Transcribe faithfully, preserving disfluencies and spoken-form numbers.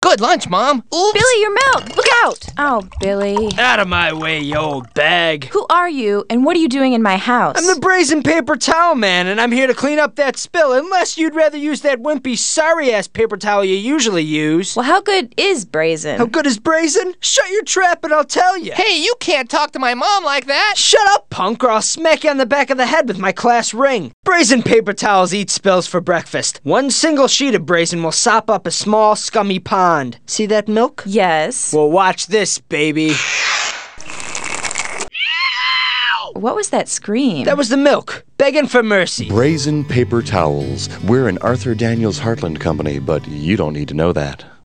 Good lunch, Mom. Oops. Billy, your milk! Look out! Oh, Billy. Out of my way, you old bag. Who are you, and what are you doing in my house? I'm the brazen paper towel man, and I'm here to clean up that spill, unless you'd rather use that wimpy, sorry-ass paper towel you usually use. Well, how good is brazen? How good is brazen? Shut your trap and I'll tell you. Hey, you can't talk to my mom like that. Shut up, punk, or I'll smack you on the back of the head with my class ring. Brazen paper towels eat spills for breakfast. One single sheet of brazen will sop up a small, scummy pond. See that milk? Yes. Well, watch this, baby. What was that scream? That was the milk, begging for mercy. Brazen paper towels. We're an Arthur Daniels Heartland company, but you don't need to know that.